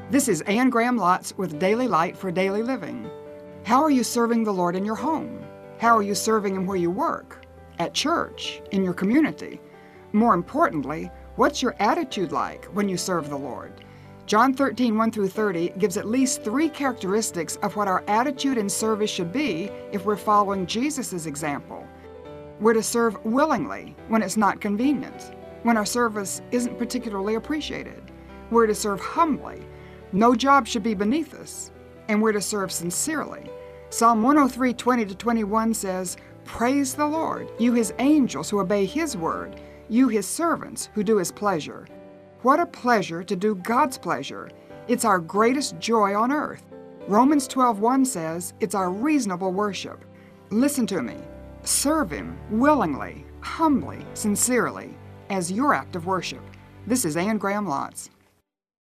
This is Anne Graham Lotz with Daily Light for Daily Living. How are you serving the Lord in your home? How are you serving Him where you work? At church? In your community? More importantly, what's your attitude like when you serve the Lord? John 13, 1 through 30 gives at least 3 characteristics of what our attitude in service should be if we're following Jesus' example. We're to serve willingly when it's not convenient, when our service isn't particularly appreciated. We're to serve humbly. No job should be beneath us. And we're to serve sincerely. Psalm 103, 20-21 says, "Praise the Lord, you His angels who obey His word, you His servants who do His pleasure." What a pleasure to do God's pleasure. It's our greatest joy on earth. Romans 12:1 says it's our reasonable worship. Listen to me. Serve Him willingly, humbly, sincerely, as your act of worship. This is Anne Graham Lotz.